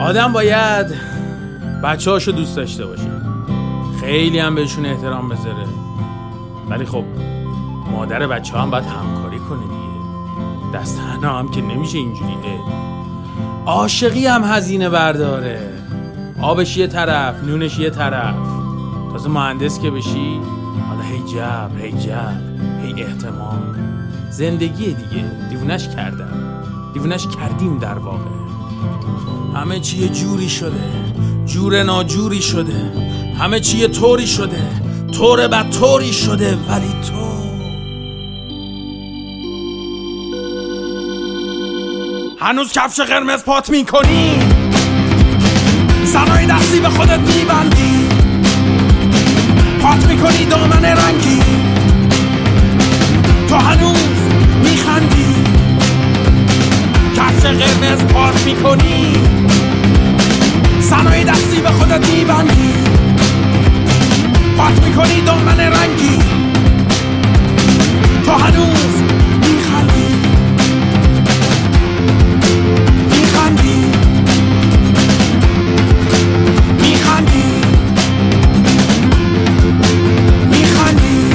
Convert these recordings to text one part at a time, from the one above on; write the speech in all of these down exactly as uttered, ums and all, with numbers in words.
آدم باید بچه هاشو دوست داشته باشه، خیلی هم بهشون احترام بذاره، ولی خب مادر بچه ها هم باید همکاری کنه دیگه. دست تنها هم که نمیشه اینجوریه. عاشقی هم هزینه برداره، آبش یه طرف نونش یه طرف. تازه مهندس که بشی حالا هی جبر هی جبر هی احتمال. زندگی دیگه دیوونش کردم، دیوونش کردیم در واقع. همه چی یه جوری شده، جور ناجوری شده، همه چی یه طوری شده، طور بد طوری شده، ولی تو هنوز کفش قرمز پات میکنی، سنای دستی به خودت میبندی، پات میکنی دامن رنگی، تو هنوز میخندی، کفش قرمز پات میکنی، سنای دستی به خودت میبندی، پات میکنی دامن رنگی، تو هنوز میخندی میخندی میخندی میخندی.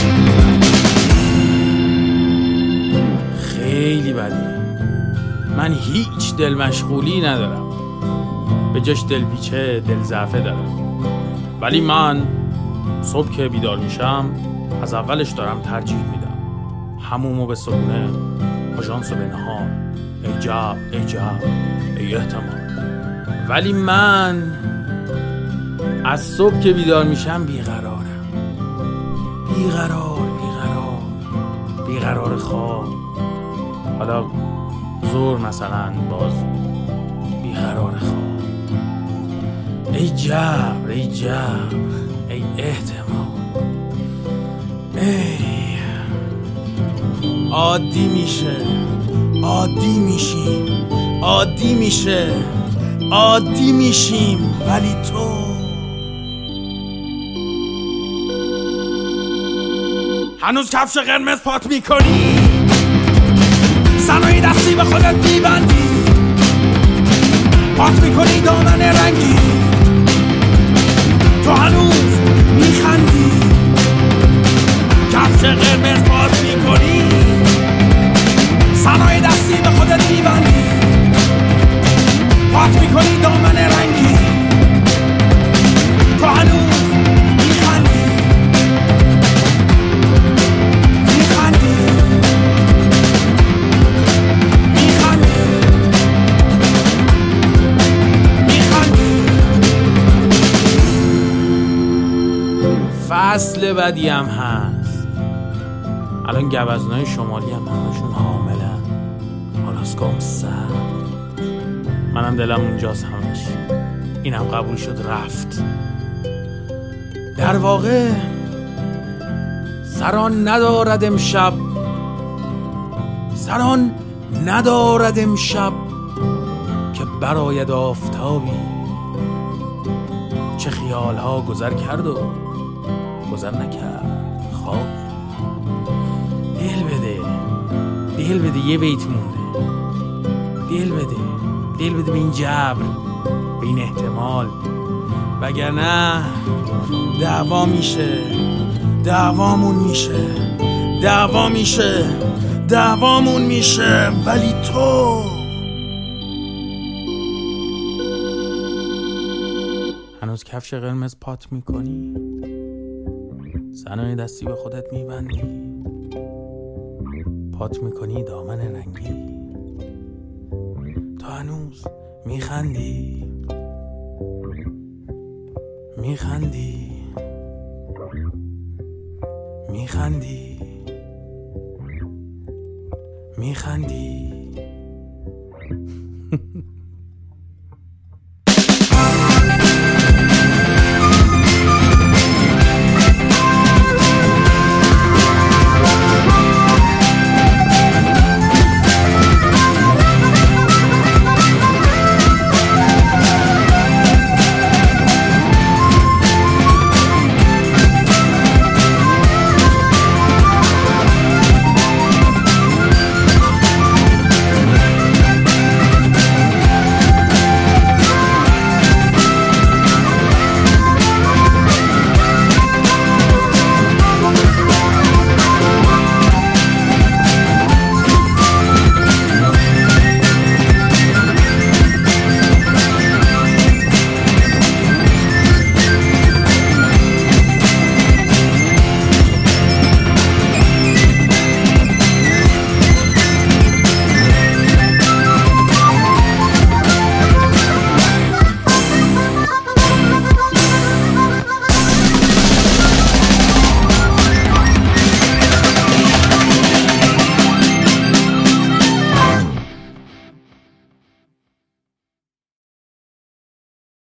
خیلی بده، من هیچ دل مشغولی ندارم، به جاش دل پیچه دل ضعفه دارم. ولی من صبح که بیدار میشم از اولش دارم ترجیح میدم حمومو به صبحونه، آژانسو به نهار. ای جب ای جب ای احتمال. ولی من از صبح که بیدار میشم بیقرارم، بیقرار بیقرار بیقرار خواب. حالا زور مثلا باز بیقرار خواب. ای جبر ای جبر ای احتمال. ای عادی میشه، عادی میشیم، عادی میشه، عادی میشیم، ولی تو هنوز کفش قرمز پات میکنی، سنای دستی به خودت میبندی، پات میکنی دامن رنگی، تو هنوز میخندی، کفش قرمز پات میکنی، سنای دستی به خودت میبندی، پات میکنی دامن رنگی، تو هنوز میخندی میخندی میخندی میخندی. فصل بدی هم هست. الان گوزنای شمالی هم همشون حاملن، آلاسکام سرد. منم دلم اونجاست همش. اینم قبول شد رفت. در واقع سران ندارد امشب، سران ندارد امشب که براید آفتابی. چه خیالها گذر کرد و گذر نکرد خواب. دل بده دل بده یه بیت مونده. دل بده دل بده به این جبر، به این احتمال، وگرنه دعوا میشه، دعوامون میشه، دعوا میشه، دعوامون میشه، ولی تو هنوز کفش قرمز پات میکنی، سنای دستی به خودت میبندی، پات میکنی دامن رنگی، تو هنوز میخندی میخندی میخندی میخندی.